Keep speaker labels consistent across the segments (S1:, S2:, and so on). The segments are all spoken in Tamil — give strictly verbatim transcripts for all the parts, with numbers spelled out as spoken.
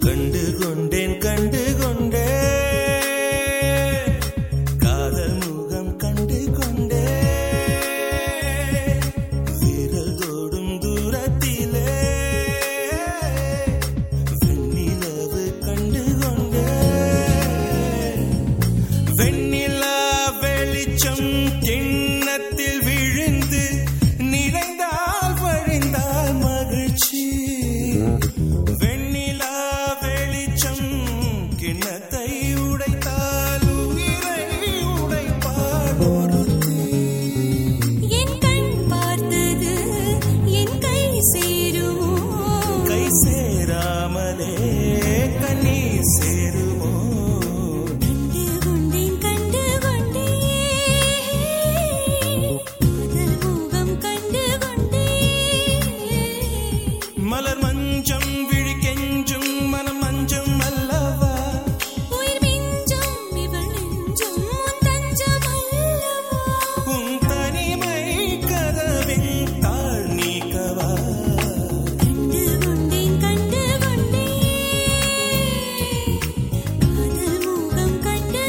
S1: கண்டு கொண்டேன் கண்டு கொண்டேன் காதல் முகம் கண்டு கொண்டேன் விரல் தோடும் தூரத்திலே வெண்ணிலவு கண்டு கொண்டேன் வெண்ணிலா வெளிச்சம் கிண்ணத்தில் விழுந்து நிறைந்தால் வழிந்தால் மகிழ்ச்சி வெண்ணிலா வெளிச்சம் கிண்ணத்தை உடைத்தால் உயிரை உடைப்பாள் ஒருத்தி
S2: என் கண் பார்த்தது என் கை சேருமோ
S1: கை சேராமலே கண்ணீர் சேருமோ
S2: கண்டு கொண்டேன் கண்டு கொண்டேன் காதல் முகம் கண்டு கொண்டேன்
S1: மலர் மஞ்சம் விழி கெஞ்சும் மனம் மஞ்சம் அல்லவா
S2: உயிர் மிஞ்சும் இவள் நெஞ்சும் உன் தஞ்சம் அல்லவா
S1: உன் தனிமை கதவின் தாழ் நீக்கவா
S2: கண்டு கொண்டேன் கண்டு கொண்டேன் காதல் முகம் கண்டு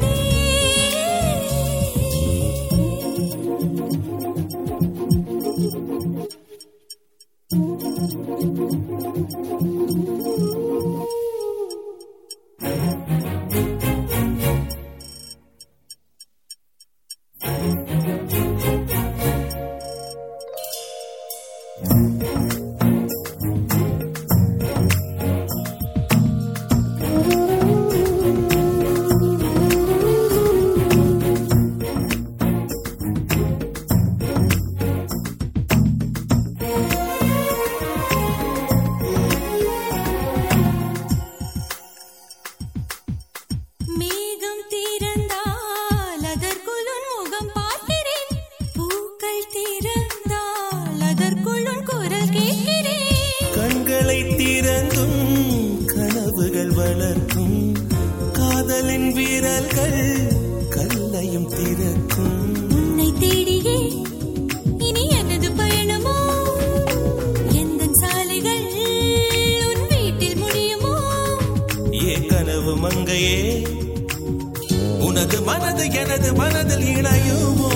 S2: மேகம் திறந்தால் அதற்குள் உன் முகம் பார்க்கிறேன் பூக்கள் திறந்தால் அதற்குள் உன் குரல் கேட்கிறேன்
S1: கண்களை திறந்தும் கனவுகள் வளர்க்கும் காதலின் வீரர்கள் கல்லையும் திறக்கும்
S2: உன்னை தேடியே இனி எனது பயணமோ எந்தன் சாலைகள் உன் வீட்டில் முடியுமோ
S1: ஏ கனவு மங்கையே உனது மனது எனது மனதில் இணையுமோ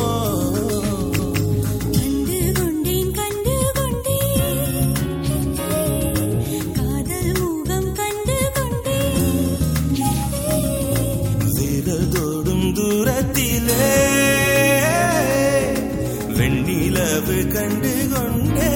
S2: கண்டு கொண்டேன் கண்டு கொண்டேன் காதல் முகம் கண்டு கொண்டேன்
S1: விரல் தோடும் தூரத்திலே வெண்ணிலவு கண்டு கொண்டே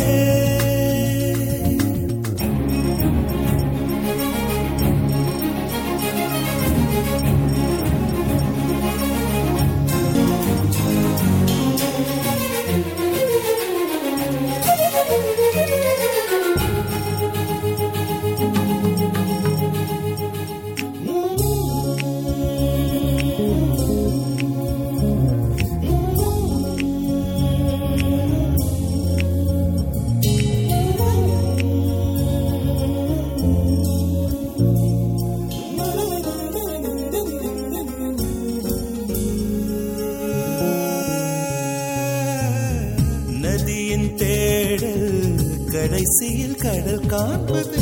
S1: நதியின் தேடல் கடைசியில் கடல் காண்பது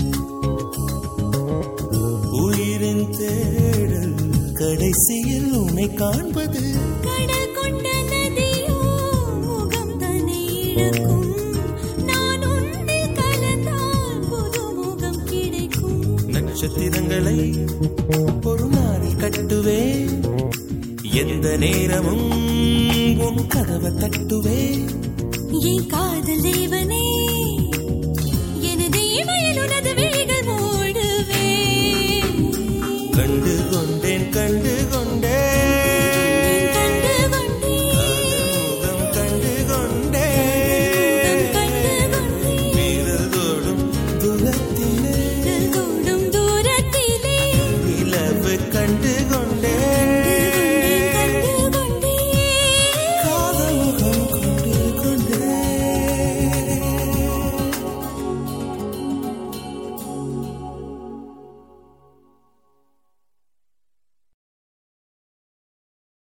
S1: உயிரின் தேடல் கடைசியில் உன்னை காண்பது
S2: கடல் கொண்ட நதியோ முகம் தன்னை இழக்கும் நான் உன்னில் கலந்தால் புது முகம் கிடைக்கும்
S1: நட்சத்திரங்களை ஒரு நாளில் கட்டுவே எந்த நேரமும் உன் கதவை தட்டுவே
S2: என் காதல் தேவனே எனது இமையில் உனது விழிகள் மூடுவே
S1: கண்டு கொண்டேன் கண்டு கொண்டேன்